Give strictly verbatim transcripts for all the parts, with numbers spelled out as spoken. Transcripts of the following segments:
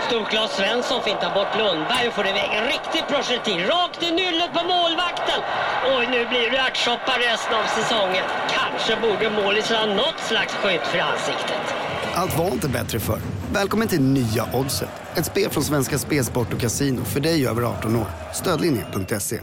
Stort Claes Svensson fintar bort Lundberg och får iväg en riktig projektil rakt i nyllet på målvakten. Och nu blir det ärtsoppa resten av säsongen. Kanske borde målis ha något slags skydd för ansiktet. Allt var inte bättre för. Välkommen till Nya Oddset. Ett spel från Svenska Spelsport och Casino för dig över arton år. Stödlinje punkt se.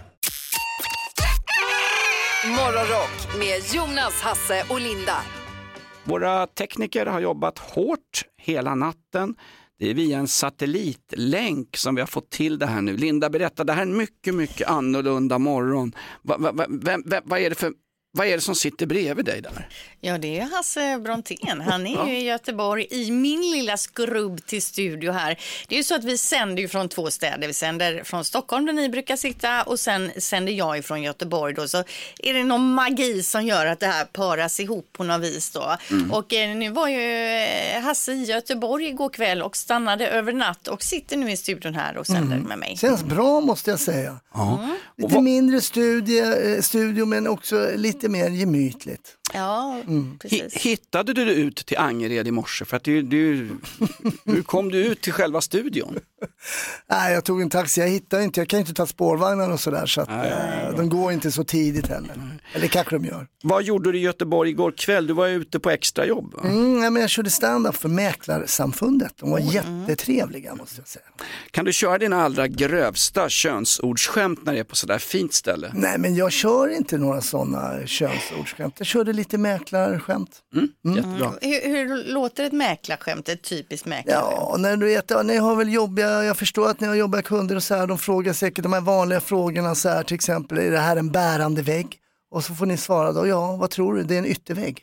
Morgonrock med Jonas, Hasse och Linda. Våra tekniker har jobbat hårt hela natten. Det är via en satellitlänk som vi har fått till det här nu. Linda, berätta, det här är en mycket, mycket annorlunda morgon. Va, va, va, vem, vem, vad är det för... Vad är det som sitter bredvid dig där? Ja, det är Hasse Brontén. Han är ju i Göteborg i min lilla skrubb till studio här. Det är ju så att vi sänder ju från två städer. Vi sänder från Stockholm där ni brukar sitta och sen sänder jag ifrån Göteborg då. Så är det någon magi som gör att det här paras ihop på något vis då. Mm. Och eh, nu var ju Hasse i Göteborg igår kväll och stannade över natt och sitter nu i studion här och sänder mm. med mig. Känns bra måste jag säga. Mm. Lite vad... mindre studie, studio men också lite mer gemytligt. Ja, mm. precis. Hittade du ut till Angered i morse? För att du, du, hur kom du ut till själva studion? Nej, jag tog en taxi. Jag hittade inte. Jag kan inte ta spårvagnar och sådär. Så att nej, äh, de går inte så tidigt heller. Nej. Eller kanske de gör. Vad gjorde du i Göteborg igår kväll? Du var ute på extra jobb, va? Mm, ja, men jag körde stand-up för Mäklarsamfundet. De var mm. jättetrevliga, måste jag säga. Kan du köra dina allra grövsta könsordskämt när det är på sådär fint ställe? Nej, men jag kör inte några sådana könsordskämt. Jag körde lite mäklarskämt. Mm, mm. Jättebra. Hur, hur låter ett mäklarskämt? Ett typiskt mäklarskämt? Ja, när du vet, ja, ni har väl jobbiga, jag förstår att ni har jobbiga kunder och så här, de frågar säkert de här vanliga frågorna så här, till exempel, är det här en bärande vägg? Och så får ni svara då, ja, vad tror du? Det är en yttervägg.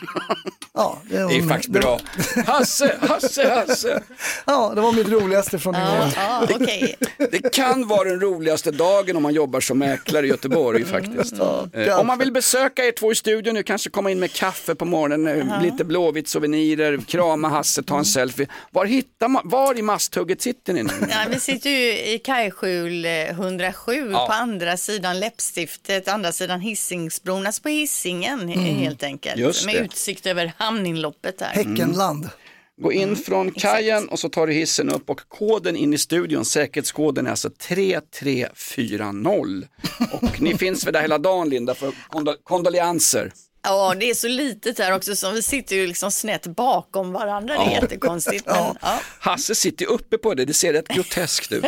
Ja, det, var, det är faktiskt bra. Hasse, Hasse, Hasse. Ja, det var mitt roligaste från igår. Ja, okay. Det kan vara den roligaste dagen om man jobbar som mäklare i Göteborg faktiskt. Ja, eh, om man vill besöka er två i studion nu, kanske komma in med kaffe på morgonen, uh-huh. lite blåvitt souvenirer, krama Hasse, ta en mm. selfie. Var hittar man, var i masthugget sitter ni nu? Ja, vi sitter ju i Kajskjul hundrasju ja. på andra sidan läppstiftet, andra sidan Hisingsbron, alltså på Hisingen mm. helt enkelt. Just med det. Utsikt över hamninloppet här. Häckenland. Mm. Gå in från kajen och så tar du hissen upp och koden in i studion, säkerhetskoden är alltså tre tre fyra noll. Och ni finns väl där hela dagen, Linda, för kondol- kondoleanser. Ja, det är så litet här också så vi sitter ju liksom snett bakom varandra, det är ja. jättekonstigt. Men, ja. Ja. Hasse sitter uppe på det, det ser rätt groteskt ut.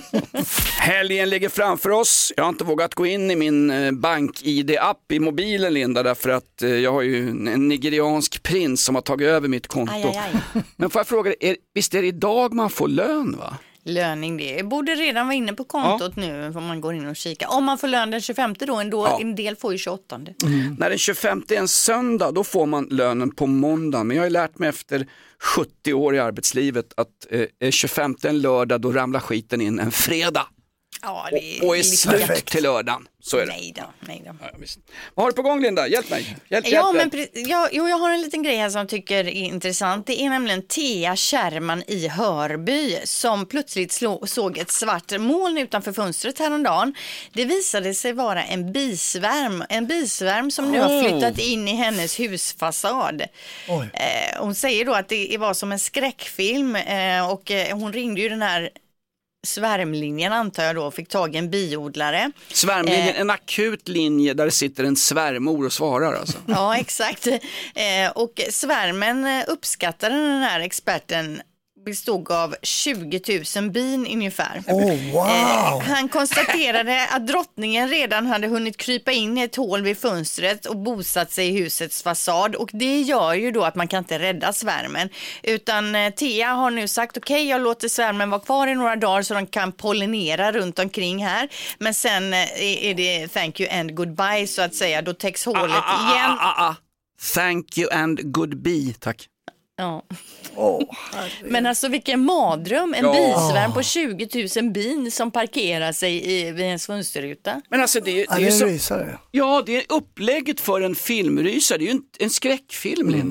Helgen ligger framför oss, jag har inte vågat gå in i min bank-I D-app i mobilen, Linda, därför att jag har ju en nigeriansk prins som har tagit över mitt konto. Aj, aj, aj. Men får jag fråga dig, visst är det idag man får lön, va? Löning, det borde redan vara inne på kontot ja. nu om man går in och kikar. Om man får lön den tjugofemte då, ändå, ja. en del får ju tjugosåttonde. Mm. När den tjugofemte är en söndag, då får man lönen på måndag. Men jag har lärt mig efter sjuttio år i arbetslivet att eh, tjugofemte en lördag, då ramlar skiten in en fredag. Ja, det är och, och är slut perfekt till lördagen. Så är det. Nej då, nej då. Ja, vad har du på gång, Linda? Hjälp mig. Hjälp, ja, hjälp, men ja, jo, jag har en liten grej här som jag tycker är intressant. Det är nämligen Thea Kärman i Hörby som plötsligt slå, såg ett svart moln utanför fönstret häromdagen. Det visade sig vara en bisvärm. En bisvärm som oh. nu har flyttat in i hennes husfasad. Eh, hon säger då att det var som en skräckfilm eh, och eh, hon ringde ju den här svärmlinjen, antar jag då, fick tag i en biodlare. Svärmlinjen, eh, en akut linje där det sitter en svärmor och svarar alltså. Ja, exakt. Eh, och svärmen uppskattade den här experten bestod av tjugo tusen bin ungefär. Oh, wow. eh, han konstaterade att drottningen redan hade hunnit krypa in i ett hål vid fönstret och bosatt sig i husets fasad, och det gör ju då att man kan inte rädda svärmen, utan eh, Thea har nu sagt okej, okay, jag låter svärmen vara kvar i några dagar så de kan pollinera runt omkring här, men sen eh, är det thank you and goodbye så att säga, då täcks hålet ah, ah, igen. Ah, ah, ah. Thank you and goodbye, tack. Ja. Oh, men alltså vilken madröm, en ja. bisvärm på tjugo tusen bin som parkerar sig i, vid en fönsterruta. Men alltså det, det, ja, är, det är en så, rysare. Ja, det är upplägget för en filmrysare. Det är ju en, en skräckfilm, mm. Linda.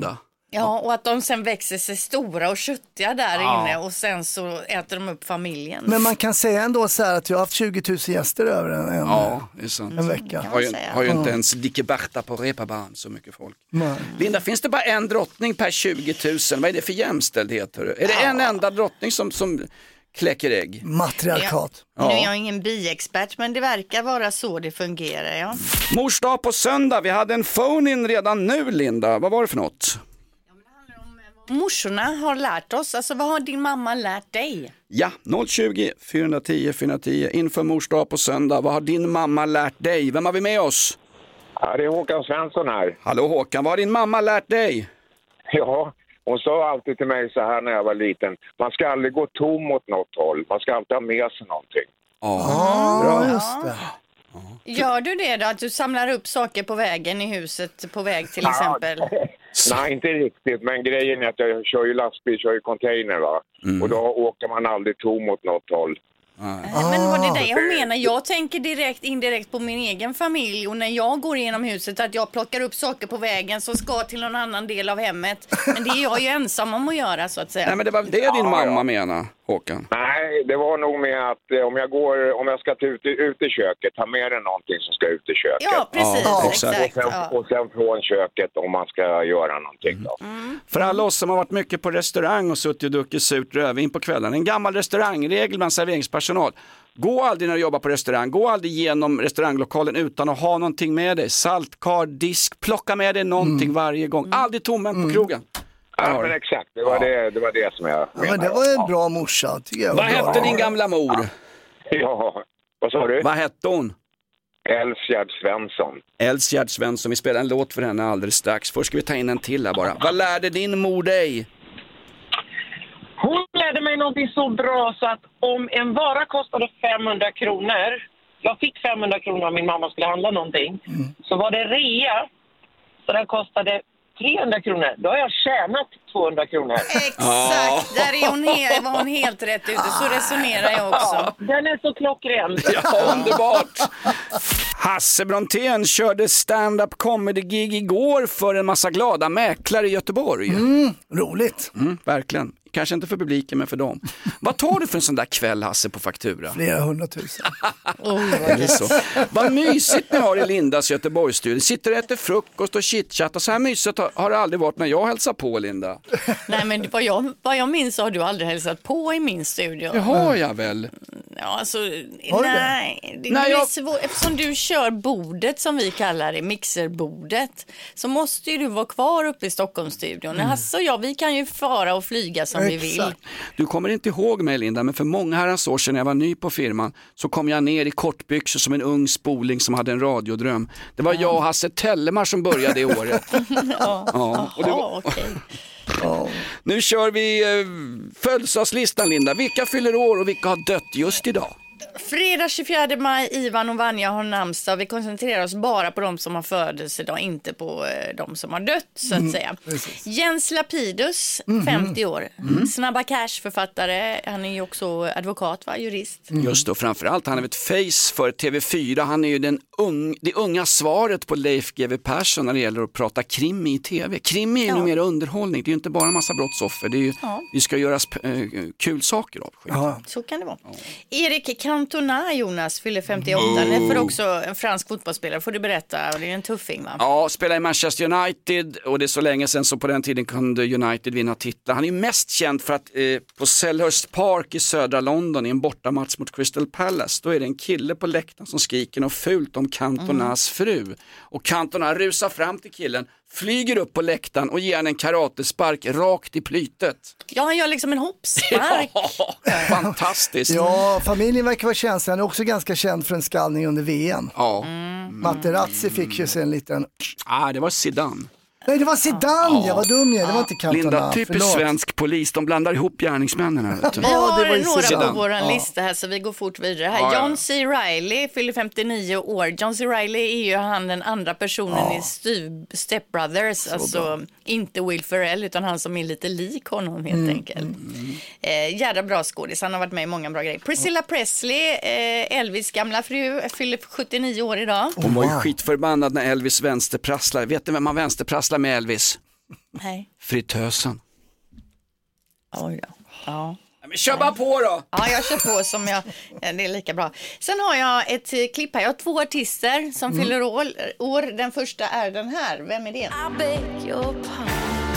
Ja, och att de sen växer sig stora och köttiga där Ja. inne och sen så äter de upp familjen. Men man kan säga ändå så här att jag har haft tjugo tusen gäster över en, en, Ja, det är sant. en vecka. Har ju, säga. har ju inte ens Dicke Berta på Reeperbahn så mycket folk. Nej. Linda, finns det bara en drottning per tjugo tusen? Vad är det för jämställdhet? Hörru? Är det en enda drottning som, som kläcker ägg? Matriarkat. Nu är jag ingen biexpert, men det verkar vara så det fungerar, ja. Mors dag på söndag, vi hade en phone-in redan nu, Linda. Vad var det för något? Morsorna har lärt oss, alltså vad har din mamma lärt dig? Ja, noll tjugo, fyra tio, fyra tio inför mors dag på söndag. Vad har din mamma lärt dig? Vem har vi med oss? Ja, det är Håkan Svensson här. Hallå Håkan, vad har din mamma lärt dig? Ja, hon sa alltid till mig så här när jag var liten. Man ska aldrig gå tom åt något håll. Man ska alltid ha med sig någonting. Ja, Ja, just det. Gör du det då, att du samlar upp saker på vägen i huset på väg till exempel? Nej, inte riktigt. Men grejen är att jag kör ju lastbil, kör ju container va. Mm. Och då åker man aldrig tom åt något håll. Men vad det är det jag menar, jag tänker direkt indirekt på min egen familj och när jag går igenom huset att jag plockar upp saker på vägen som ska till någon annan del av hemmet. Men det är jag ju ensam om att göra så att säga. Nej, men det var det din Ja, mamma ja. menar, Håkan. Nej, det var nog med att eh, om jag går, om jag ska ta ut, ut i köket, ta med dig någonting som ska ut i köket. Ja, precis, Ja, exakt. Och sen, Ja. och sen från köket om man ska göra någonting då. För alla oss som har varit mycket på restaurang och suttit och druckit surt rödvin på kvällen. En gammal restaurangregel bland serveringspersonal. Gå aldrig när du jobbar på restaurang. Gå aldrig genom restauranglokalen utan att ha någonting med dig. Saltkar, disk, plocka med dig någonting varje gång. Aldrig tommen på krogen. Ja, men exakt. Det var, det, det var det som jag Ja, men det var en bra morsa, tycker jag. Vad var bra. hette din gamla mor? Ja, vad sa du? Vad hette hon? Elsgärd Svensson. Elsgärd Svensson. Vi spelar en låt för henne alldeles strax. Först ska vi ta in en till här bara. Vad lärde din mor dig? Hon lärde mig någonting så bra så att om en vara kostade femhundra kronor, jag fick femhundra kronor om min mamma skulle handla någonting, så var det rea, så den kostade trehundra kronor. Då har jag tjänat tvåhundra kronor. Exakt, där är hon he- var hon helt rätt ute, så resonerar jag också. Ja, den är så klockren. Ja, underbart! Hasse Brontén körde stand-up comedy-gig igår för en massa glada mäklare i Göteborg. Mm, roligt. Mm, verkligen. Kanske inte för publiken, men för dem. Vad tar du för en sån där kväll, Hasse, på faktura? Flera hundratusen. Det är så. Vad mysigt ni har i Lindas Göteborgsstudio. Sitter och äter frukost och chitchat. Så här mysigt har, har det aldrig varit när jag hälsar på, Linda. Nej, men vad jag, vad jag minns så har du aldrig hälsat på i min studio. Det har jag väl. Ja, alltså, Har du nej, det, Nej, det är jag- svårt. Eftersom du kör bordet som vi kallar det, mixerbordet, så måste ju du vara kvar uppe i Stockholmsstudion. Mm. Hasse och jag, vi kan ju fara och flyga som vi vill. Exakt. Du kommer inte ihåg mig, Linda, men för många herrans år sedan när jag var ny på firman så kom jag ner i kortbyxor som en ung spoling som hade en radiodröm. Det var jag och Hasse Tellemar som började det året. Ja, Ja, och det var- Jaha, okej. Nu kör vi eh, födelsedagslistan, Linda. Vilka fyller år och vilka har dött just idag? Fredag tjugofjärde maj, Ivan och Vanja har namnsdag. Vi koncentrerar oss bara på de som har födelsedag, inte på eh, de som har dött så att säga. Jens Lapidus, femtio år. Snabba Cash, författare. Han är ju också advokat, va? Jurist. Just då, framförallt han har ett face för T V fyra. Han är ju den ung, det unga svaret på Leif G W Persson när det gäller att prata krimi i tv. Krimi är ju Ja. mer underhållning. Det är ju inte bara en massa brottsoffer. Det är ju, Ja. det ska göras äh, kul saker av. Ja. Så kan det vara. Erik Cantona, Jonas, fyller femtioåtta. Det är för också en fransk fotbollsspelare. Får du berätta, det är en tuffing, va? Ja, spelar i Manchester United och det är så länge sedan så på den tiden kunde United vinna titlar. Han är ju mest känd för att eh, på Selhurst Park i södra London i en bortamatch mot Crystal Palace, då är det en kille på läktaren som skriker något fult om Cantonas fru. Och Cantona rusar fram till killen, flyger upp på läktaren och ger han en karatespark rakt i plytet. Ja, han gör liksom en hoppspark. Fantastiskt. Ja, familjen verkar vara känd. Han är också ganska känd för en skallning under V M. Ja. Materazzi fick ju sig en liten... Ah, det var Zidane. Nej, det var Zidane, jag var dum jag. Det var inte Cantona. Linda, typiskt Förlåt. svensk polis, de blandar ihop gärningsmännen här. Vet du. Vi Ja, det har var ju några Zidane. på vår Ja. lista här så vi går fort vidare här. Ja, ja. John C. Reilly fyller femtionio år. John C. Reilly är ju han den andra personen i Stu- Step Brothers. Alltså inte Will Ferrell utan han som är lite lik honom helt Mm, enkelt. Eh, jävla bra skådis. Han har varit med i många bra grejer. Priscilla Presley, eh, Elvis gamla fru, fyller sjuttionio år idag. Hon var ju skitförbannad när Elvis vänsterprasslar. Vet du vem man vänsterprasslar med, Elvis? Nej. Fritösen. Oj då. Ja. Men kör bara på då! Ja, jag kör på som jag, det är lika bra. Sen har jag ett klipp här. Jag har två artister som mm. fyller år, år. Den första är den här. Vem är det? I beg your pardon.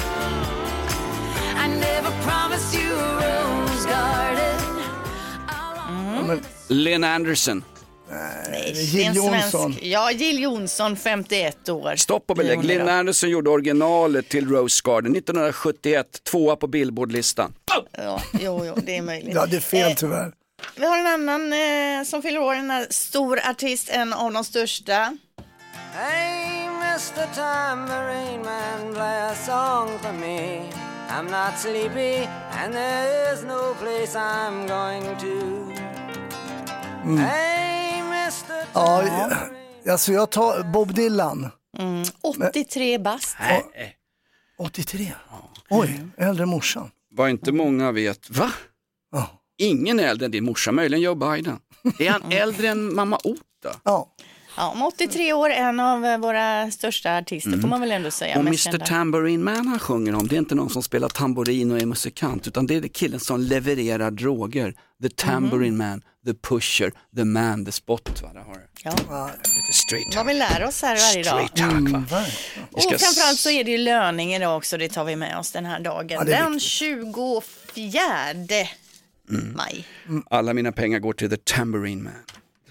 I never promised you a rose garden. Mm. Mm. Lynn Anderson. Nej, Jill Johnson. Ja, Jill Johnson, femtioett år. Stopp och belägg. Lynn Anderson gjorde originalet till Rose Garden nittonhundrasjuttioett, tvåa på Billboard-listan. Ja, jo, jo, det är möjligt. Ja, det är fel tyvärr. Eh, vi har en annan eh, som fyller år, en stor artist, en av de största. Hey, mister Tambourine Man, play a song for me. I'm not sleepy and there is no place I'm going to. Mm. Hey, mister Ja, alltså jag tar Bob Dylan. Mm, åttiotre bast. Nej. åttiotre? Oj, äldre morsan. Vad inte många vet. Va? Oh. Ingen är äldre än din morsa, möjligen Joe Biden. Är han äldre än mamma Ota? Ja. Ja, om åttiotre år, en av våra största artister mm. får man väl ändå säga. Och mister Tambourine Man han sjunger om, det är inte någon som spelar tamborin och är musikant, utan det är killen som levererar droger. The Tambourine mm. Man, the pusher, the man, the spot. Va? Det har ja. Lite straight vad vi lär oss här varje dag. Straight talk, va? Mm. Och framförallt så är det ju löning idag också, det tar vi med oss den här dagen. Ja, den tjugofjärde mm. maj. Mm. Alla mina pengar går till the Tambourine Man.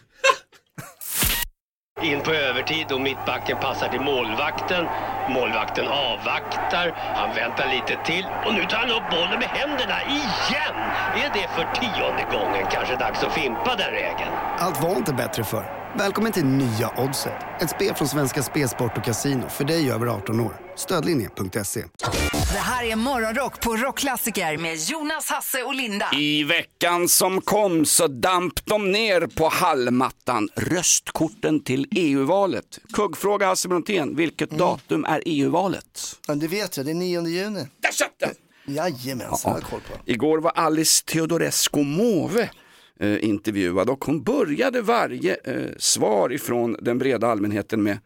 In på övertid och mittbacken passar till målvakten. Målvakten avvaktar. Han väntar lite till. Och nu tar han upp bollen med händerna igen. Är det för tionde gången kanske dags att fimpa den regeln? Allt var inte bättre för. Välkommen till nya Oddset. Ett spel från Svenska Spelsport och Casino för dig över arton år. Stödlinje punkt se. Det här är Morgonrock på Rockklassiker med Jonas, Hasse och Linda. I veckan som kom så damp de ner på hallmattan röstkorten till E U-valet. Kuggfråga Hasse Brontén, vilket mm. datum är E U-valet? Ja, det vet jag, det är nionde juni. Där satt det! Jajamensan, jag har koll på. Igår var Alice Teodorescu Måwe eh, intervjuad och hon började varje eh, svar ifrån den breda allmänheten med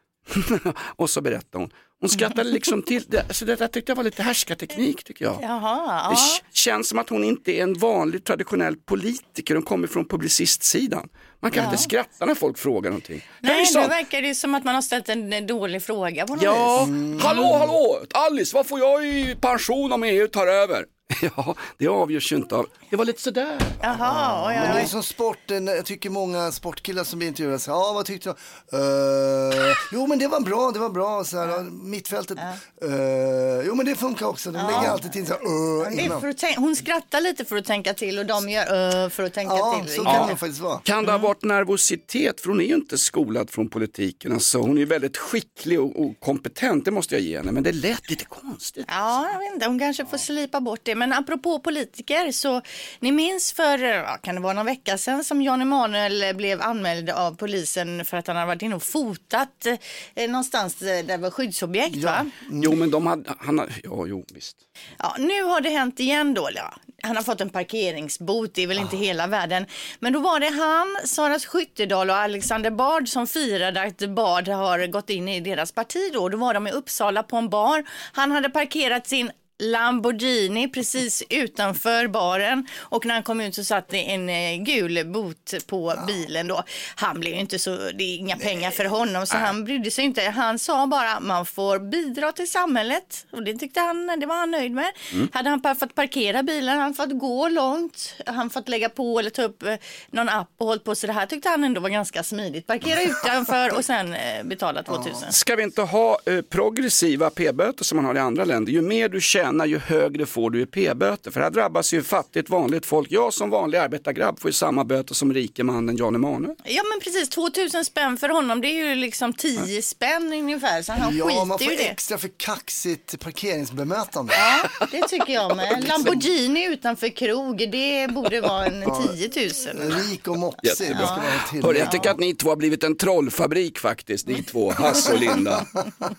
och så berättade hon. Hon skrattade liksom till det, så det där tyckte jag var lite härskarteknik tycker jag. Jaha, ja. Det känns som att hon inte är en vanlig traditionell politiker, hon kommer från publicistsidan. Man kan ja. inte skratta när folk frågar någonting. Nej, det verkar det som att man har ställt en dålig fråga på något ja. vis. Mm. Hallå, hallå, Alice, vad får jag i pension om E U tar över? Ja, det avgörs ju inte av. Det var lite sådär. Jaha, ja, ja. Men det är som sporten, jag tycker många sportkillar som blir intervjuade säger, ja vad tyckte du? Uh, jo men det var bra, det var bra så här, mittfältet. Ja. Uh, jo men det funkar också, de ja. lägger alltid till så här, uh, innan. För att tänka, hon skrattar lite för att tänka till och de gör uh, för att tänka ja, till. Så kan ja. det faktiskt vara. Kan det ha varit nervositet? För hon är ju inte skolad från politiken. Alltså, hon är ju väldigt skicklig och, och kompetent, det måste jag ge henne. Men det lät lite konstigt. Ja, jag vet inte, hon kanske får slipa bort det. Men apropå politiker så, ni minns för, ja, kan det vara någon vecka sedan som Jan Emanuel blev anmäld av polisen för att han hade varit inne och fotat eh, någonstans där det var skyddsobjekt ja. va? Jo men de hade, han, ja jo visst. Ja, nu har det hänt igen då, ja. Han har fått en parkeringsbot, det är väl inte ah. hela världen. Men då var det han, Sara Skyttedal och Alexander Bard som firade att Bard har gått in i deras parti då. Då var de i Uppsala på en bar. Han hade parkerat sin Lamborghini precis utanför baren och när han kom ut så satt det en eh, gul bot på ja. bilen då. Han blev ju inte så, det är inga pengar för honom så Nej. han brydde sig inte. Han sa bara man får bidra till samhället och det tyckte han, det var han nöjd med. Mm. Hade han bara fått parkera bilen, han fått gå långt, han fått lägga på eller ta upp eh, någon app och hållit på så det här tyckte han ändå var ganska smidigt. Parkera utanför och sen eh, betala tvåtusen. Ja. Ska vi inte ha eh, progressiva p-böter som man har i andra länder? Ju mer du tjänar ju högre får du i p-böter. För här drabbas ju fattigt vanligt folk. Jag som vanlig arbetargrabb får ju samma böter som rike mannen Jan Emanuel. Ja men precis, tvåtusen spänn för honom. Det är ju liksom tio ja. spänn ungefär. Så han ja, skiter man får ju det. extra för kaxigt parkeringsbemötande. Ja, det tycker jag med. Lamborghini utanför krog, det borde vara en tiotusen. Rik och mopsig. Ja. Hör, jag tycker att ni två har blivit en trollfabrik faktiskt. Ni två, Hasse och Linda.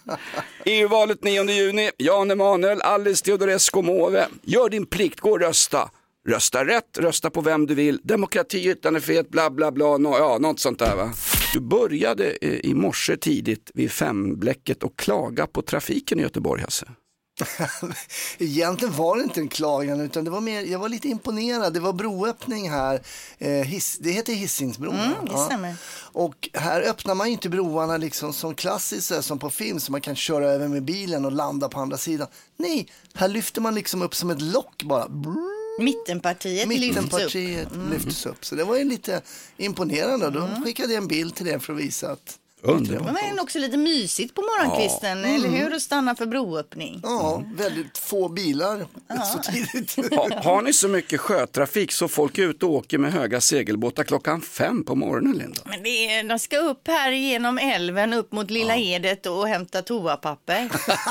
E U-valet nionde juni. Jan Emanuel, Alice Teodorescu Måwe. Gör din plikt, gå och rösta. Rösta rätt, rösta på vem du vill. Demokrati, yttrandefrihet, bla bla bla. No, ja, något sånt där va. Du började eh, i morse tidigt vid femblecket och klaga på trafiken i Göteborg, Hasse. Egentligen var det inte en klagan utan det var mer, jag var lite imponerad. Det var broöppning här. Eh, hiss, det heter Hisingsbron. Mm, det stämmer. Ja. Och här öppnar man ju inte broarna liksom som klassiskt som på film så man kan köra över med bilen och landa på andra sidan. Nej, här lyfter man liksom upp som ett lock bara. Brrr. Mittenpartiet, Mittenpartiet lyfts upp. Mm. lyfts upp. Så det var ju lite imponerande. Då mm. skickade jag en bild till det för att visa att underbart. Men det är också lite mysigt på morgonkvisten, ja. Eller hur? Att stanna för broöppning. Ja, väldigt få bilar ja. så tidigt. Ha, har ni så mycket sjötrafik så folk är ute och åker med höga segelbåtar klockan fem på morgonen, Linda? Men det är, de ska upp här genom älven upp mot Lilla ja. Edet och hämta toapapper.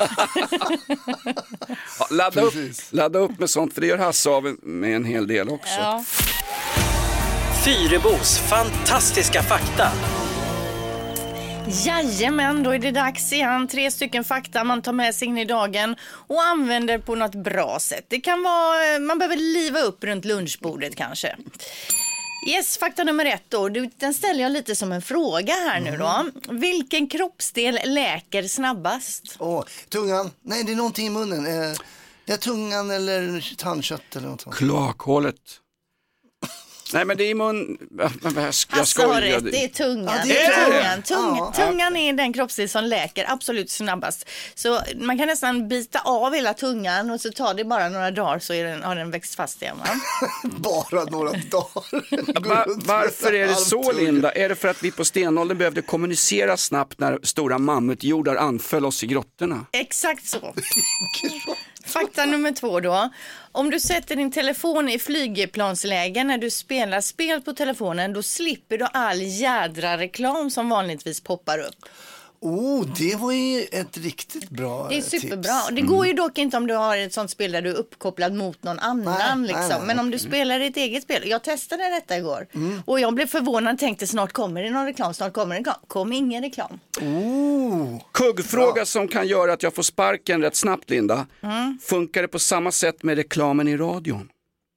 ja, ladda, upp, ladda upp med sånt, för det gör Hasse av med en hel del också. Ja. Fyrebos fantastiska fakta. Jajamän, då är det dags igen. Tre stycken fakta man tar med sig in i dagen och använder på något bra sätt. Det kan vara, man behöver liva upp runt lunchbordet kanske. Yes, fakta nummer ett då. Den ställer jag lite som en fråga här nu då. Vilken kroppsdel läker snabbast? Åh, tungan. Nej, det är någonting i munnen. Eh, det är tungan eller tandkött eller något sånt. Kloakhålet. Nej, men det är i mun... Jag Hasse har rätt, det är tungan. Ja, det är tungan. Tung, ja. Tungan är den kroppsdel som läker absolut snabbast. Så man kan nästan bita av hela tungan och så tar det bara några dagar så är den, har den växt fast igen. Va? Bara några dagar. Var, varför är det så, Linda? Är det för att vi på stenåldern behövde kommunicera snabbt när stora mammutjordar anföll oss i grottorna? Exakt så. Fakta nummer två då. Om du sätter din telefon i flygplansläge när du spelar spel på telefonen, då slipper du all jädra reklam som vanligtvis poppar upp. Oh, det var ju ett riktigt bra tips. Det är superbra. Tips. Det går ju dock inte om du har ett sånt spel där du är uppkopplad mot någon annan. Nej, liksom. nej, nej. Men om du spelar ett eget spel. Jag testade detta igår. Mm. Och jag blev förvånad och tänkte snart kommer det någon reklam. Snart kommer det reklam. Kom ingen reklam. Oh. Kuggfråga ja. Som kan göra att jag får sparken rätt snabbt, Linda. Mm. Funkar det på samma sätt med reklamen i radion?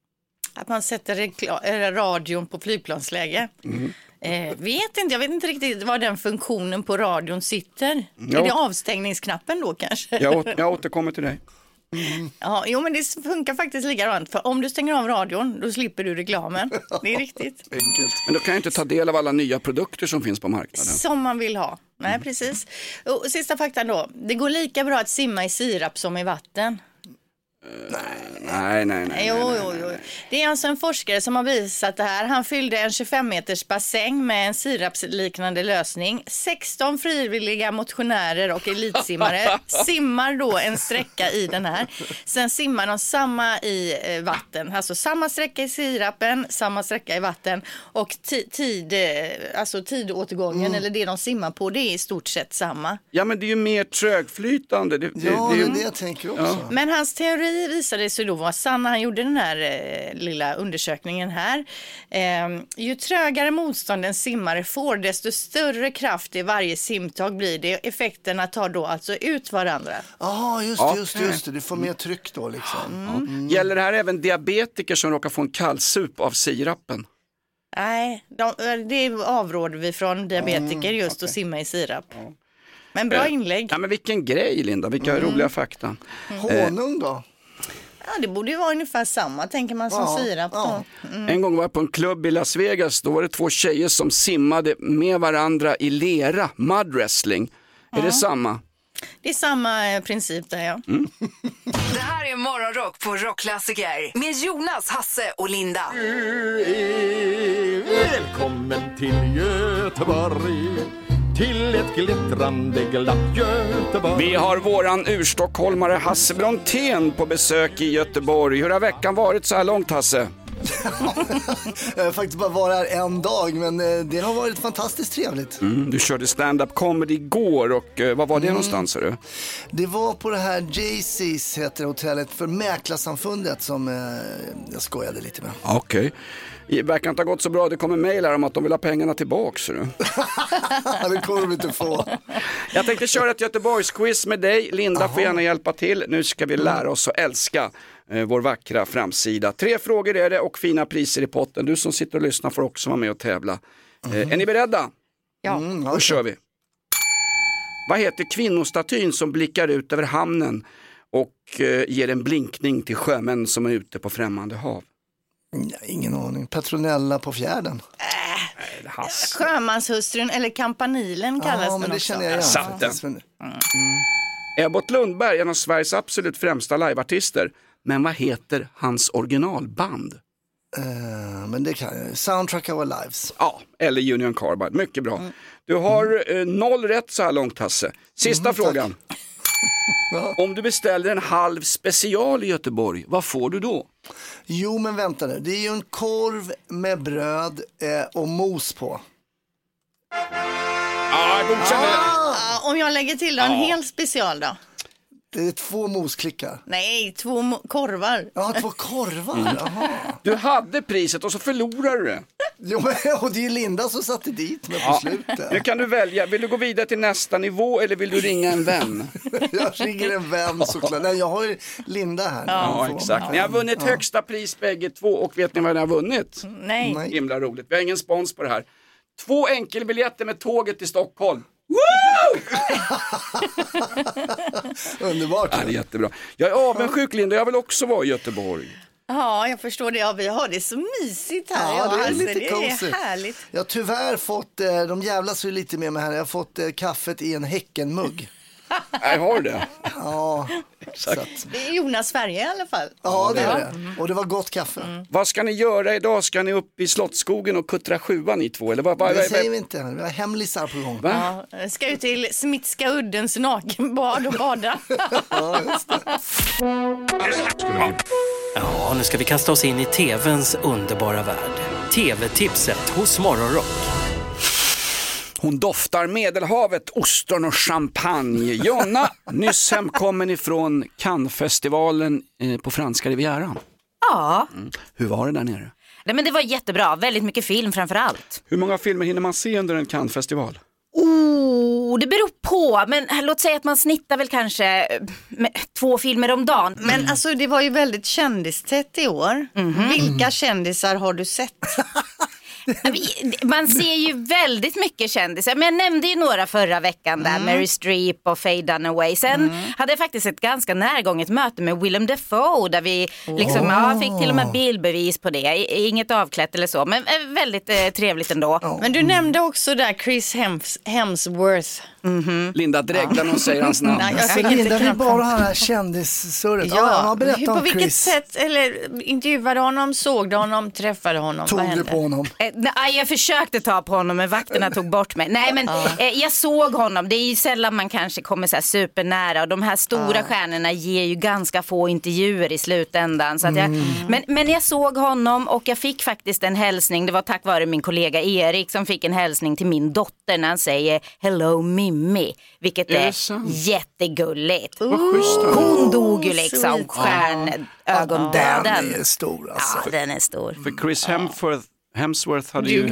Att man sätter rekla- radion på flygplansläge. Mm. Eh, vet inte, jag vet inte riktigt var den funktionen på radion sitter. Jag är det avstängningsknappen då kanske? Jag, å- jag återkommer till dig. Mm. Ja, jo, men det funkar faktiskt likadant. För om du stänger av radion, då slipper du reklamen. Det är riktigt. Men då kan jag inte ta del av alla nya produkter som finns på marknaden. Som man vill ha. Nej, mm. precis. Och sista faktan då. Det går lika bra att simma i sirap som i vatten. Uh, nej, nej, nej. Jo, nej, jo, nej, jo. nej. Det är alltså en forskare som har visat det här. Han fyllde en tjugofem meters bassäng med en sirapsliknande lösning. sexton frivilliga motionärer och elitsimmare simmar då en sträcka i den här. Sen simmar de samma i eh, vatten. Alltså samma sträcka i sirapen, samma sträcka i vatten. Och t- tid, eh, alltså tidåtergången mm. eller det de simmar på, det är i stort sett samma. Ja, men det är ju mer trögflytande. Det, det, ja, det, det är är det jag tänker också. Ja. Men hans teori visade sig då vara sann när han gjorde den här eh, lilla undersökningen här. Eh, ju trögare motstånd en simmare får, desto större kraft i varje simtag blir det. Effekterna tar då alltså ut varandra. Ja, just det, just det, just det. Du får mer tryck då liksom. Mm. Mm. Gäller det här även diabetiker som råkar få en kallsup av sirapen? Nej, de, det avråder vi från diabetiker just okay. att simma i sirap. Ja. Men bra inlägg. Ja, men vilken grej, Linda, vilka mm. roliga fakta. Mm. Honung då? Ja, det borde ju vara ungefär samma, tänker man, som ja, sirap. Ja. Mm. En gång var jag på en klubb i Las Vegas, då var det två tjejer som simmade med varandra i lera, mud wrestling. Är ja. det samma? Det är samma princip där, ja. Mm. Det här är Morgonrock på Rockklassiker med Jonas, Hasse och Linda. Välkommen till Göteborg, till ett glittrande glatt Göteborg. Vi har våran urstockholmare Hasse Brontén på besök i Göteborg. Hur har veckan varit så här långt, Hasse? Jag har faktiskt bara varit här en dag, men det har varit fantastiskt trevligt. Mm, du körde stand-up comedy igår och uh, vad var det mm. någonstans? Är du? Det var på det här J C's heter hotellet för Mäklarsamfundet som uh, jag skojade lite med. Okej. Okay. Det verkar inte ha gått så bra. Det kommer mejl här om att de vill ha pengarna tillbaka. Så. Det kommer de inte få. Jag tänkte köra ett Göteborgsquiz med dig. Linda Aha. får gärna hjälpa till. Nu ska vi lära oss att älska eh, vår vackra framsida. Tre frågor är det och fina priser i potten. Du som sitter och lyssnar får också vara med och tävla. Mm. Eh, är ni beredda? Ja. Mm, Då kör vi. Vad heter kvinnostatyn som blickar ut över hamnen och eh, ger en blinkning till sjömän som är ute på främmande hav? Ja, ingen aning. Petronella på fjärden. Äh, Sjömanshustrun eller kampanilen kallas ja, den men det också. känner jag igen. Satt den. Mm. Ebbot Lundberg, en av Sveriges absolut främsta liveartister. Men vad heter hans originalband? Uh, men det kan jag. Soundtrack of Our Lives. Ja, eller Union Carbide. Mycket bra. Mm. Du har eh, noll rätt så här långt, Hasse. Sista mm, frågan. Om du beställer en halv special i Göteborg, vad får du då? Jo, men vänta nu. Det är ju en korv med bröd eh, och mos på. Ja, godkänner. Ah, om jag lägger till då en Ja. hel special då? Det är två mosklickar. Nej, två mo- korvar. Ja, två korvar. Mm. Jaha. Du hade priset och så förlorar du det. Jo, men, och det är ju Linda som satte dit mig på Ja. slutet. Nu kan du välja, vill du gå vidare till nästa nivå eller vill du ringa en vän? Jag ringer en vän såklart. Nej, jag har ju Linda här. Ja, ja exakt. Ni har vunnit ja. högsta pris bägge två och vet ni vad ni har vunnit? Nej. Nej. Himla roligt. Vi har ingen spons på det här. Två enkelbiljetter med tåget till Stockholm. Woo! Underbart. Ja, det är jättebra. Jag är avundsjuk, Linda, jag vill också vara i Göteborg. Ja, jag förstår det. Ja, vi har det så mysigt här. Ja, det är alltså, lite det cozy. är härligt. Jag har tyvärr fått, eh, de jävlas ju lite med mig här, jag har fått eh, kaffet i en Häckenmugg. Jag har det. Ja, exakt. Att... Det är Jonas Sverige i alla fall. Ja, det är det. Och det var gott kaffe. Mm. Vad ska ni göra idag? Ska ni upp i Slottsskogen och kuttra sjuan ni två? Eller vad, vad, det vad, säger vi inte, vi har hemlisar på gång. Va? Ja, ska ut till Smitska uddens nakenbad och bada. Ja, just det. Ja, nu ska vi kasta oss in i tvns underbara värld. T V-tipset hos Morgonrock. Hon doftar Medelhavet, ostron och champagne. Jonna, nyss hemkommen ifrån Cannes-festivalen eh, på franska Rivieran. Ja. Mm. Hur var det där nere? Nej, men det var jättebra, väldigt mycket film framför allt. Hur många filmer hinner man se under en Cannes-festival? Oh, det beror på, men låt säga att man snittar väl kanske med två filmer om dagen. Men alltså det var ju väldigt kändistätt i år. Mm-hmm. Vilka kändisar har du sett? Man ser ju väldigt mycket kändisar. Men jag nämnde ju några förra veckan där, mm. Mary Streep och Faye Dunaway. Sen mm. hade jag faktiskt ett ganska närgånget möte med Willem Dafoe där vi liksom, oh. ja, fick till och med bildbevis på det. Inget avklätt eller så, men väldigt eh, trevligt ändå. Oh. Men du nämnde också där Chris Hems- Hemsworth. Mm-hmm. Linda dreglar när hon säger hans namn. Nej, jag fick inte Linda vill bara ha det här kändissurret. Ja, ja berätta på om vilket Chris. sätt, eller intervjuade honom, såg du honom, träffade honom? Tog du på honom? Eh, nej, jag försökte ta på honom men vakterna tog bort mig. Nej, men eh, jag såg honom. Det är ju sällan man kanske kommer så här supernära och de här stora stjärnorna ger ju ganska få intervjuer i slutändan. Så att jag, mm. men, men jag såg honom och jag fick faktiskt en hälsning. Det var tack vare min kollega Erik som fick en hälsning till min dotter när han säger hello Mimmi. Vilket är, är jättegulligt. Uh. Hon dog ju liksom stjärnögondöden. Ja, den är stor alltså. Ja, den är stor. För Chris Hemsworth, Hemsworth hade ju... Du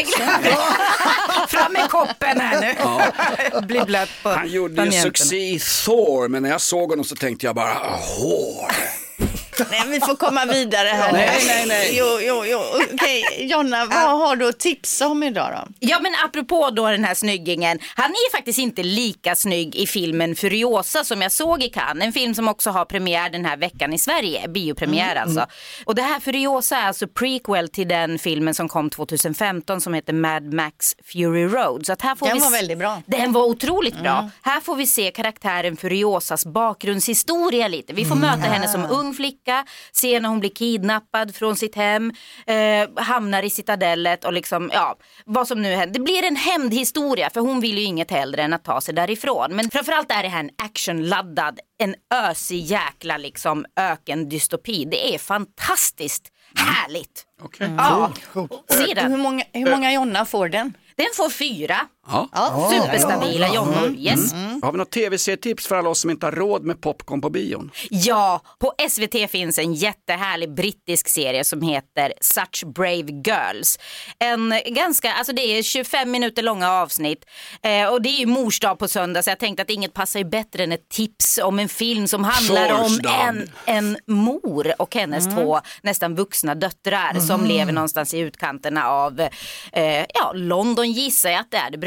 dreglar fram med koppen här nu. Ja. Blir blöt på Han gjorde ju succé i Thor, men när jag såg honom så tänkte jag bara, hår. Nej, vi får komma vidare här. Nej, nej, nej. Jo, jo, jo. Okej, Jonna, vad har du att tipsa om idag då? Ja, men apropå då den här snyggingen. Han är faktiskt inte lika snygg i filmen Furiosa som jag såg i Cannes. En film som också har premiär den här veckan i Sverige. Biopremiär mm. alltså. Och det här Furiosa är alltså prequel till den filmen som kom tjugohundrafemton som heter Mad Max Fury Road. Så att här får den vi var väldigt bra. Den var otroligt mm. bra. Här får vi se karaktären Furiosas bakgrundshistoria lite. Vi får mm. möta henne som ung flicka. Se när hon blir kidnappad från sitt hem, eh, hamnar i citadellet och liksom, ja, vad som nu händer. Det blir en hämndhistoria för hon vill ju inget hellre än att ta sig därifrån. Men framförallt är det här en actionladdad, en ösig jäkla liksom ökendystopi. Det är fantastiskt härligt. Okay. Ja, se den. Hur många, hur många Jonna får den? Den får fyra. Ja. Ja, superstabila jonnor. Yes. Mm. Har vi något tv-serietips för alla oss som inte har råd med popcorn på bion? Ja, på S V T finns en jättehärlig brittisk serie som heter Such Brave Girls. En ganska, alltså det är tjugofem minuter långa avsnitt eh, och det är ju mors dag på söndag så jag tänkte att inget passar ju bättre än ett tips om en film som handlar om en, en mor och hennes mm. två nästan vuxna döttrar mm. som lever någonstans i utkanterna av eh, ja, London gissar jag att det är. Det brukar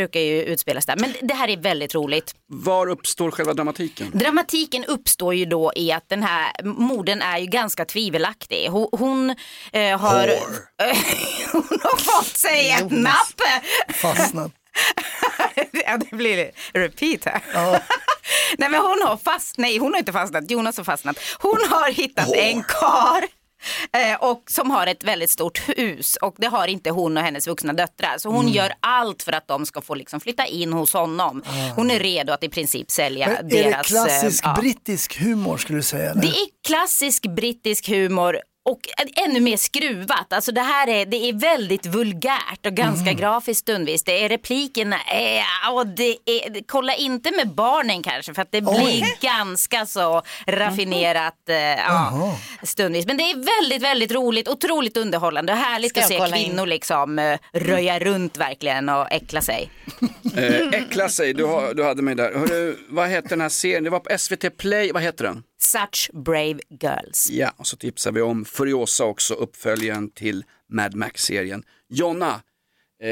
brukar ju utspelas där. Men det här är väldigt roligt. Var uppstår själva dramatiken? Dramatiken uppstår ju då i att den här modern är ju ganska tvivelaktig. Hon, hon eh, har hon har fått sig ett napp. Fastnat. Ja, det blir repeat här. Ja. Nej, men hon har fast, nej hon har inte fastnat, Jonas har fastnat. Hon har hittat oh. en kar eh, och som har ett väldigt stort hus och det har inte hon och hennes vuxna döttrar. Så hon mm. gör allt för att de ska få liksom flytta in hos honom. Ah. Hon är redo att i princip sälja men deras... Är det klassisk eh, brittisk humor skulle du säga? Eller? Det är klassisk brittisk humor. Och ännu mer skruvat. Alltså det här är, det är väldigt vulgärt och ganska mm. grafiskt stundvis. Det är replikerna. Äh, och det är, kolla inte med barnen kanske. För att det blir Oj. ganska så raffinerat äh, ja, stundvis. Men det är väldigt, väldigt roligt. Otroligt underhållande. Och härligt att se kvinnor liksom äh, röja runt verkligen och äckla sig. äh, äckla sig, du, har, du hade mig där. Hörru, vad heter den här serien? Det var på S V T Play. Vad heter den? Such Brave Girls. Ja, och så tipsar vi om Furiosa också, uppföljaren till Mad Max-serien. Jonna, eh,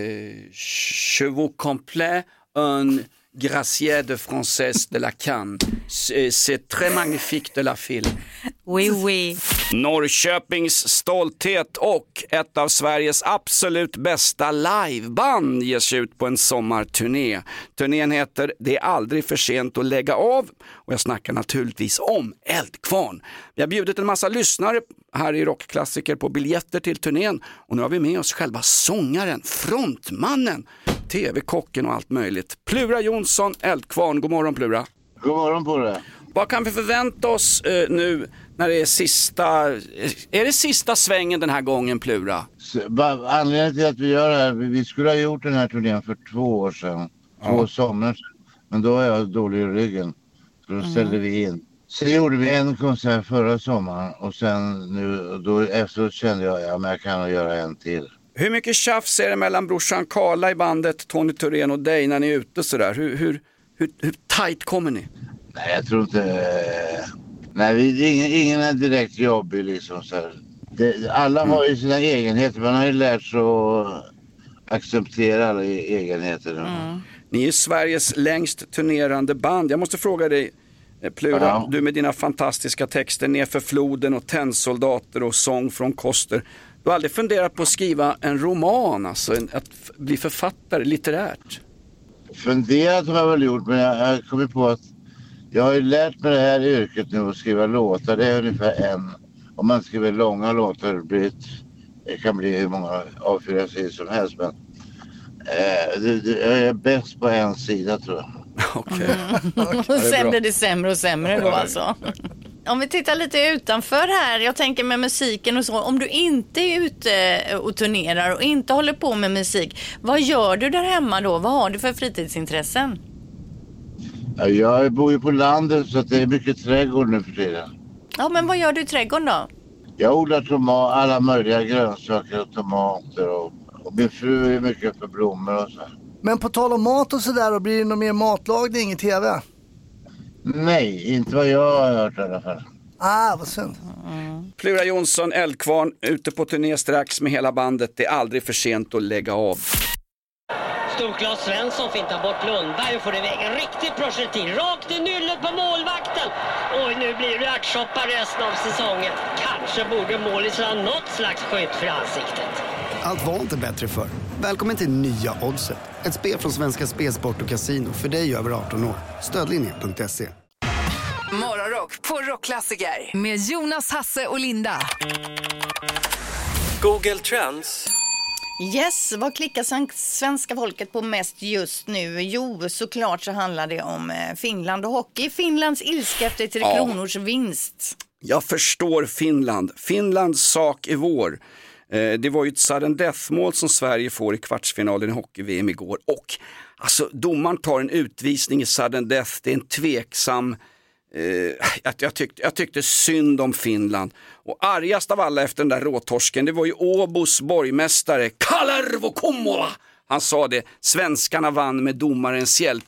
je vous complais un gracier de française de la Cannes. C'est très magnifique de la film. Oui, oui. Norrköpings stolthet och ett av Sveriges absolut bästa liveband ges ut på en sommarturné. Turnén heter Det är aldrig för sent att lägga av och jag snackar naturligtvis om Eldkvarn. Vi har bjudit en massa lyssnare här i Rockklassiker på biljetter till turnén och nu har vi med oss själva sångaren, frontmannen, tv-kocken och allt möjligt. Plura Jonsson, Eldkvarn. God morgon Plura. God morgon på det. Vad kan vi förvänta oss eh, nu när det är sista, är det sista svängen den här gången Plura? Anledningen till att vi gör det här, vi skulle ha gjort den här turnén för två år sedan, två ja. somrar sedan. Men då är jag dålig i ryggen, så då ställde mm. vi in. Sen gjorde vi en konsert förra sommaren och sen nu, då efteråt kände jag, ja men jag kan göra en till. Hur mycket tjafs är det mellan brorsan Karla i bandet, Tony Thorén och dig när ni är ute sådär? Hur, hur, hur, hur tajt kommer ni? Nej, jag tror inte... Nej, vi, ingen, ingen är direkt jobbig liksom så här. Det, alla mm. har ju sina egenheter, man har ju lärt sig att acceptera alla egenheter. Mm. Ni är Sveriges längst turnerande band. Jag måste fråga dig, Plura, ja. du med dina fantastiska texter Nerför floden och Tennsoldater och Sång från Koster. Du har aldrig funderat på att skriva en roman, alltså en, att f- bli författare litterärt? Funderat har jag väl gjort, men jag har kommit på att jag har ju lärt mig det här yrket nu att skriva låtar. Det är ungefär en, om man skriver långa låtar, det, blir ett, det kan bli hur många A fyra sidor som helst, men eh, det, det, jag är bäst på en sida tror jag. Okej. Okay. Okay. Sen blir det sämre och sämre då alltså. Om vi tittar lite utanför här, jag tänker med musiken och så, om du inte är ute och turnerar och inte håller på med musik, vad gör du där hemma då? Vad har du för fritidsintressen? Ja, jag bor ju på landet så att det är mycket trädgård nu för tiden. Ja, men vad gör du i trädgården då? Jag odlar tomat, alla möjliga grönsaker och tomater och, och min fru är mycket för blommor och så. Men på tal om mat och sådär, och blir det någon mer matlagning i tv? Nej, inte vad jag har hört i alla fall. Ah, vad synd. Mm. Plura Jonsson, Eldkvarn, ute på turné strax med hela bandet. Det är aldrig för sent att lägga av. Storklas Svensson fintar bort Lundberg och får iväg en riktig projektil. Rakt i nyllet på målvakten. Oj, nu blir det ärtsoppa resten av säsongen. Kanske borde målis ha något slags skydd för ansiktet. Allt var inte bättre förr. Välkommen till nya Oddset. Ett spel från Svenska Spelsport och Casino för dig över arton år. Stödlinje punkt se. Morgonrock på Rockklassiker med Jonas, Hasse och Linda. Google Trends. Yes, vad klickar svenska folket på mest just nu? Jo, såklart så handlar det om Finland och hockey. Finlands ilska efter Tre ja. Kronors vinst. Jag förstår Finland. Finlands sak är vår. Det var ju ett sudden death-mål som Sverige får i kvartsfinalen i hockey-V M igår. Och alltså, domaren tar en utvisning i sudden death. Det är en tveksam... Eh, att jag, tyckte, jag tyckte synd om Finland. Och argast av alla efter den där råtorsken, det var ju Åbos borgmästare Kalervo Kummola. Han sa det, svenskarna vann med domarens hjälp.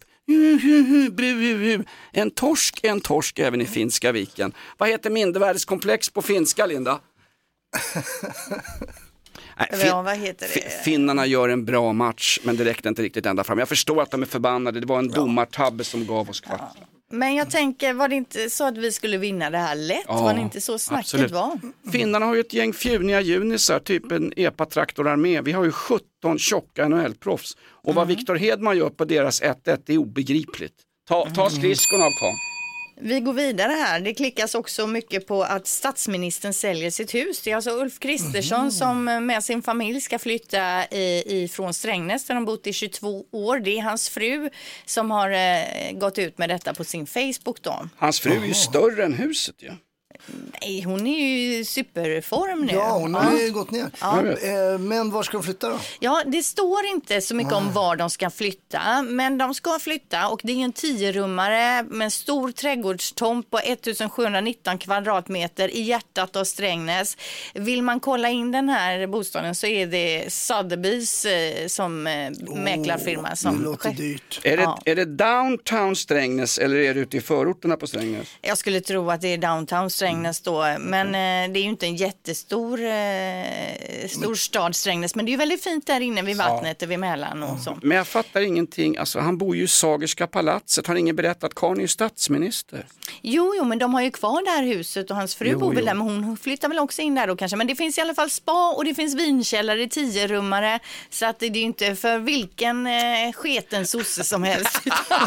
En torsk, en torsk även i finska viken. Vad heter mindervärdeskomplex på finska, Linda? Eller, ja, vad heter det? F- Finnarna gör en bra match, men det räckte inte riktigt ända fram. Jag förstår att de är förbannade, det var en domartabbe som gav oss kvart. Ja. Men jag tänker, var det inte så att vi skulle vinna det här lätt? Ja, var det inte så snacket absolut. Var? Finnarna har ju ett gäng fjuniga junisar, typ en epatraktorarmé. Vi har ju sjutton tjocka N H L-proffs. Och mm. vad Victor Hedman gör på deras ett ett är obegripligt. Ta, ta skridskorna av Karl. Vi går vidare här. Det klickas också mycket på att statsministern säljer sitt hus. Det är alltså Ulf Kristersson mm. som med sin familj ska flytta i, ifrån Strängnäs där de bott i tjugotvå år. Det är hans fru som har eh, gått ut med detta på sin Facebook då. Hans fru är ju större än huset ju. Ja. Nej, hon är ju superform nu. Ja, hon har ju ja. gått ner. Ja. Men var ska de flytta då? Ja, det står inte så mycket ah. om var de ska flytta. Men de ska flytta och det är en tio-rummare med en stor trädgårdstomt på ettusensjuhundranitton kvadratmeter i hjärtat av Strängnäs. Vill man kolla in den här bostaden så är det Sotheby's eh, som eh, oh, mäklarfirma. Som det låter dyrt. Är det, ja. är det downtown Strängnäs eller är det ute i förorterna på Strängnäs? Jag skulle tro att det är downtown Strängnäs då, men eh, det är ju inte en jättestor eh, stor stad Strängnäs, men det är ju väldigt fint där inne vid vattnet ja. och vid Mälaren och så. Men jag fattar ingenting, alltså han bor ju i Sagerska palatset, har ingen berättat att Karl är ju statsminister? Jo, jo, men de har ju kvar det här huset och hans fru jo, bor väl där, men hon flyttar väl också in där då kanske, men det finns i alla fall spa och det finns vinkällare, tio-rummare, så att det är ju inte för vilken eh, sketen sosse som helst.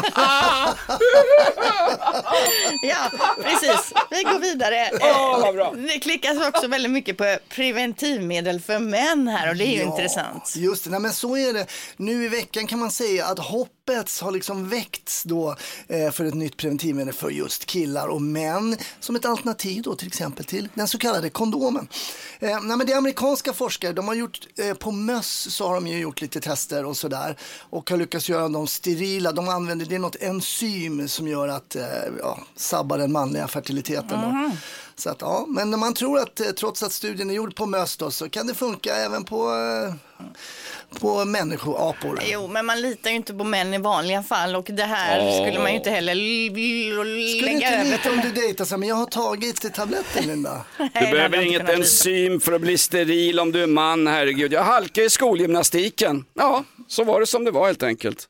Ja, precis. Vi går vidare. Oh, vad bra. Det klickas också väldigt mycket på preventivmedel för män här och det är ju ja, intressant. Just det, nej, men så är det. Nu i veckan kan man säga att hoppet har liksom väckts då eh, för ett nytt preventivmedel för just killar och män som ett alternativ då till exempel till den så kallade kondomen. Eh, nej, men det är amerikanska forskare, de har gjort eh, på möss så har de ju gjort lite tester och sådär och har lyckats göra dem sterila. De använder, det är något enzym som gör att eh, ja, sabbar den manliga fertiliteten då. Mm. Så att, ja, men man tror att eh, trots att studien är gjord på möss då, så kan det funka även på, eh, på människoapor. Jo, men man litar ju inte på män i vanliga fall och det här oh. skulle man ju inte heller l- l- skulle lägga inte över. Skulle inte om du dejtar så, men jag har tagit tabletten, Linda. Du behöver inget enzym för att bli steril om du är man, herregud. Jag halkar i skolgymnastiken. Ja, så var det som det var helt enkelt.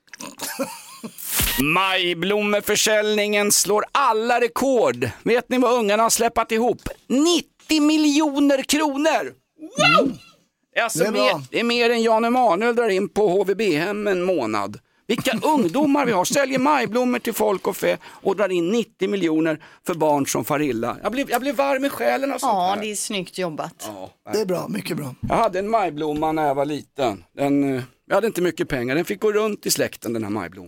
Majblommeförsäljningen slår alla rekord. Vet ni vad ungarna har släppat ihop? nittio miljoner kronor! Wow! Mm. Alltså, det, är mer, det är mer än Jan Emanuel drar in på H V B-hem en månad. Vilka ungdomar vi har. Säljer majblommor till folk och fe och drar in nittio miljoner för barn som far illa. Jag blir, jag blir varm i själen och sånt Ja, här. det är snyggt jobbat. Ja, det är bra, mycket bra. Jag hade en majblomma när jag var liten. Den, jag hade inte mycket pengar. Den fick gå runt i släkten, den här majblomman.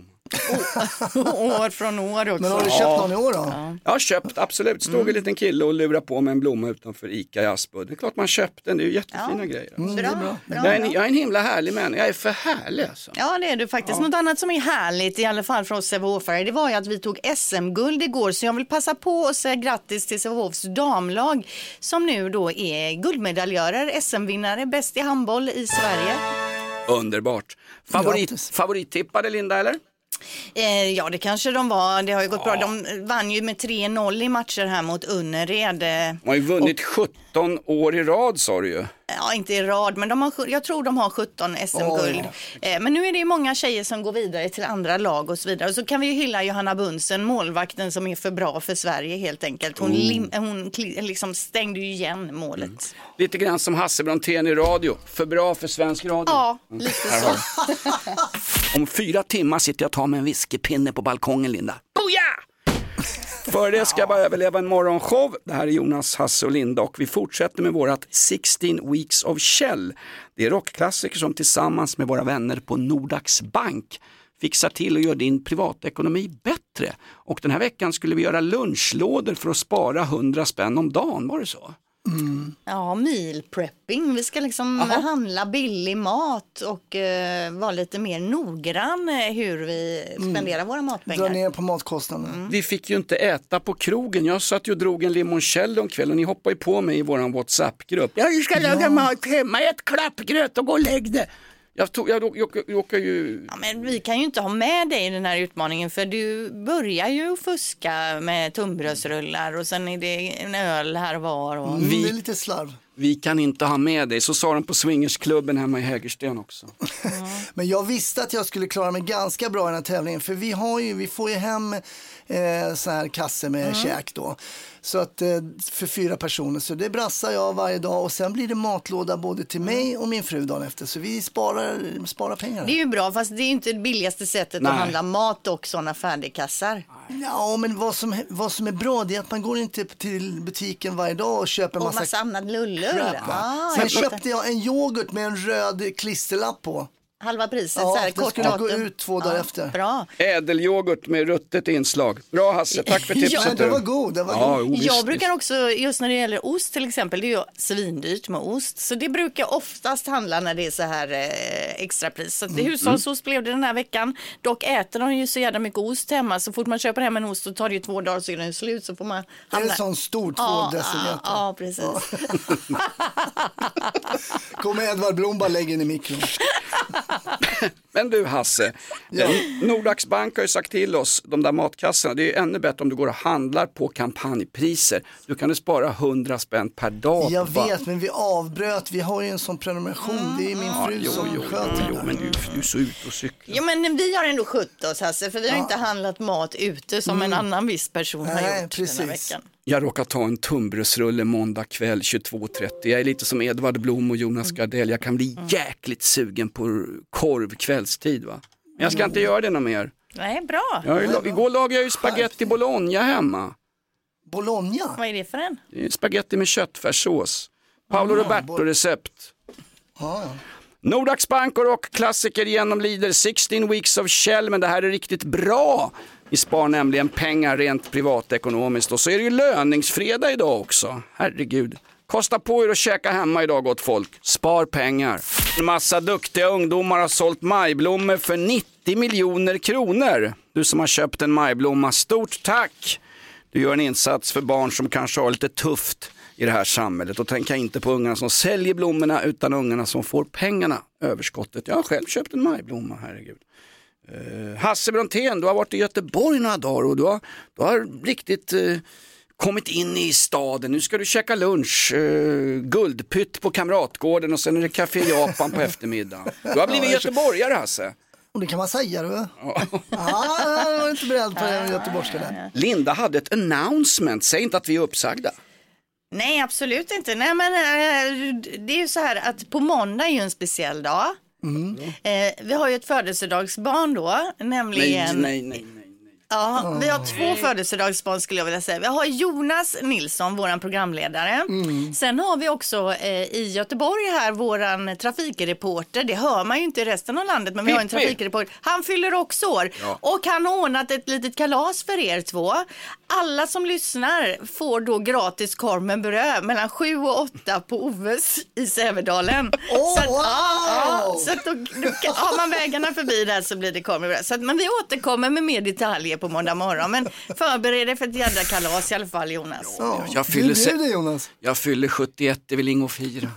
Oh. År från år också. Men har du köpt ja. någon i år då? Ja. Jag har köpt, absolut. Stod mm. en liten kille och lurade på med en blomma utanför Ica i Aspud. Det är klart man köpte den, det är ju jättefina ja. grejer. Mm, det är bra. Bra, jag, är en, jag är en himla härlig människa, jag är för härlig alltså. Ja, det är du faktiskt. Ja. Något annat som är härligt i alla fall för oss Sävehofare, det var ju att vi tog S M-guld igår, så jag vill passa på att säga grattis till Sävehofs damlag som nu då är guldmedaljörer, S M-vinnare, bäst i handboll i Sverige. Underbart. Favorit, favorittippade Linda eller? Eh, ja, det kanske de var. Det har ju gått ja. bra. De vann ju med tre noll i matcher här mot Önnered. De har ju vunnit och, sjutton år i rad, sa du ju. Ja, inte i rad, men de har, jag tror de har sjutton S M-guld. Oh. Eh, men nu är det ju många tjejer som går vidare till andra lag och så vidare. Och så kan vi ju hylla Johanna Bunsen, målvakten som är för bra för Sverige helt enkelt. Hon, mm. lim, hon liksom stängde ju igen målet. Mm. Lite grann som Hasse Brontén i radio. För bra för svensk radio. Ja, mm. lite så. Om fyra timmar sitter jag och tar med en whiskypinne på balkongen, Linda. Boja! För det ska jag bara överleva en morgonshow. Det här är Jonas, Hasse och Linda och vi fortsätter med vårat sexton Weeks of Shell. Det är rockklassiker som tillsammans med våra vänner på Nordax Bank fixar till och gör din privatekonomi bättre. Och den här veckan skulle vi göra lunchlådor för att spara hundra spänn om dagen, var det så? Mm. Ja, meal prepping. Vi ska liksom Aha. handla billig mat och uh, vara lite mer noggrann hur vi spenderar mm. våra matpengar. Dra ner på matkostnaden. Mm. Vi fick ju inte äta på krogen. Jag satt ju och drog en limoncello en kväll och ni hoppade ju på mig i våran WhatsApp-grupp. Ja, du ska laga ja. mat hemma, ett klappgröt och gå och lägg det. Jag, tog, jag, jag, jag, jag åker ju... Ja, men vi kan ju inte ha med dig i den här utmaningen för du börjar ju fuska med tunnbrödsrullar och sen är det en öl här var. Och... Mm, vi, det är lite slarv. vi kan inte ha med dig. Så sa de på swingersklubben hemma i Hägersten också. Men jag visste att jag skulle klara mig ganska bra i den här tävlingen. För vi, har ju, vi får ju hem eh, så här kasse med mm. käk då. Så att eh, för fyra personer. Så det brassar jag varje dag. Och sen blir det matlåda både till mig och min fru dagen efter. Så vi sparar, sparar pengar. Det är ju bra, fast det är ju inte det billigaste sättet Nej. att handla mat och sådana färdigkassar. Ja, men vad som, vad som är bra det är att man går inte till butiken varje dag och köper en massa... Och massa annat lullull. Ah, sen köpte jag en yoghurt med en röd klisterlapp på. Halva priset, ja, så här, det kort skulle datum. gå ut två dagar ja, efter. Bra. Ädelyoghurt med ruttet inslag. Bra Hasse, tack för tipset. Ja, det var god. Det var ja, god. Visst, jag brukar också, just när det gäller ost till exempel, det är ju svindyrt med ost. Så det brukar oftast handla när det är så här eh, extrapris. Så mm. hushållsost blev det den här veckan. Dock äter de ju så jävla mycket ost hemma. Så fort man köper hem en ost så tar det ju två dagar så är den slut. Så får man hamna... Det är en sån stor två ja, decimeter. Ja, ja, precis. Ja. Kommer Edvard Blom bara lägga in i mikron. Men du Hasse, ja. Nordax Bank har ju sagt till oss, de där matkassorna, det är ännu bättre om du går och handlar på kampanjpriser. Du kan du spara hundra spänn per dag. Jag vet, men vi avbröt, vi har ju en sån prenumeration, mm. det är min fru ja, som jo, sköter jo, jo, men du, du är så ute och cyklar. Ja, men vi har ändå skött oss Hasse, för vi har ja. inte handlat mat ute som mm. en annan viss person Nej, har gjort precis. den här veckan. Jag råkar ta en tunnbrödsrulle måndag kväll tjugotvå trettio. Jag är lite som Edvard Blom och Jonas Gardell. Jag kan bli mm. jäkligt sugen på korv kvällstid va. Men jag ska mm. inte göra det något mer. Nej, bra. Jag, igår lagade jag ju spaghetti bologna hemma. Bologna? Vad är det för en? Det är spaghetti med köttfärssås. Paolo mm. Roberto recept. Ja, ja. Nordax Bank och rockklassiker genomlider sexton weeks of Shell, men det här är riktigt bra. Vi spar nämligen pengar rent privatekonomiskt och så är det ju löningsfredag idag också. Herregud. Kosta på er att käka hemma idag gott folk. Spar pengar. En massa duktiga ungdomar har sålt majblommor för nittio miljoner kronor. Du som har köpt en majblomma, stort tack. Du gör en insats för barn som kanske har lite tufft i det här samhället. Och tänka inte på ungarna som säljer blommorna utan ungarna som får pengarna, överskottet. Jag har själv köpt en majblomma, herregud. Uh, Hasse Brontén, du har varit i Göteborg några dagar och du har, du har riktigt uh, kommit in i staden. Nu ska du käka lunch, uh, guldpytt på Kamratgården och sen är det Café Japan på eftermiddagen. Du har blivit göteborgare Hasse. Och det kan man säga du. Ja, jag var inte beredd på det göteborgska där. Linda hade ett announcement, säg inte att vi är uppsagda. Nej, absolut inte. Nej, men det är ju så här att på måndag är ju en speciell dag. Mm. Eh, vi har ju ett födelsedagsbarn då, nämligen... Nej, nej, nej, nej. Ja, oh. vi har två födelsedagsbarn skulle jag vilja säga. Vi har Jonas Nilsson, våran programledare. Mm. Sen har vi också eh, i Göteborg här våran trafikreporter. Det hör man ju inte i resten av landet, men vi har en trafikreporter. Han fyller också år. Ja. Och han har ordnat ett litet kalas för er två. Alla som lyssnar får då gratis korv med bröd mellan sju och åtta på Oves i Sävedalen. Oh, så att, wow. ja, så att då, då, har man vägarna förbi där så blir det korv med bröd. Så att, men vi återkommer med mer detaljer på måndag morgon, men förbered dig för ett jädra kalas i alla fall, Jonas. Ja, jag, fyller se- det, Jonas. jag fyller sjuttioett, det vill inget fira.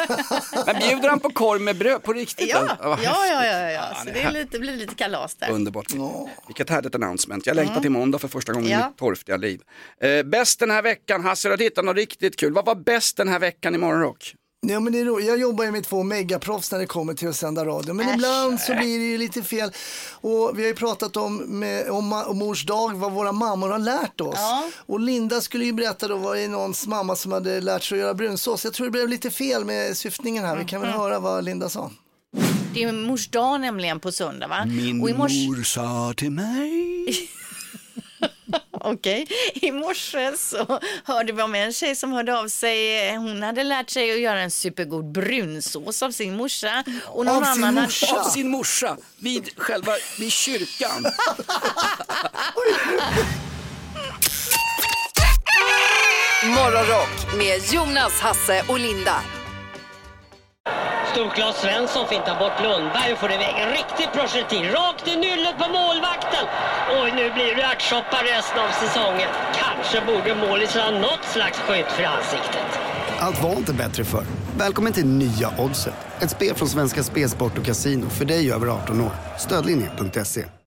Men bjuder han på korv med bröd på riktigt? Ja, ja, ja, ja, ja, ja. Så det är lite, blir lite kalas där. Underbart. Oh. Vilket härligt announcement. Jag längtar mm. till måndag för första gången ja. i mitt torftiga liv. Eh, bäst den här veckan, Hasse, har hittat något riktigt kul. Vad var bäst den här veckan i Morgonrock? Ja, men det är roligt. Jag jobbar ju med två megaproffs när det kommer till att sända radio. Men Äsch. ibland så blir det ju lite fel. Och vi har ju pratat om, med, om, om mors dag, vad våra mammor har lärt oss. Ja. Och Linda skulle ju berätta då vad det är någons mamma som hade lärt sig att göra brunsås. Jag tror det blev lite fel med syftningen här. Vi kan väl mm. höra vad Linda sa. Det är mors dag nämligen på söndag, va? Min och i mors... mor sa till mig... Okej, okay. I morse så hörde vi om en tjej som hörde av sig. Hon hade lärt sig att göra en supergod brunsås av sin morsa. Och någon av, annan sin morsa. hade... av sin morsa vid själva vid kyrkan. Morgonrock med Jonas, Hasse och Linda. Storklas Svensson fintar bort Lundberg och får iväg en riktig projektil rakt i nyllet på målvakten. Och nu blir det ärtsoppa resten av säsongen. Kanske borde målisen ha något slags skydd för ansiktet. Allt var inte bättre för. Välkommen till nya Oddset. Ett spel från Svenska Spelsport och Casino för dig över arton år. Stödlinje punkt se.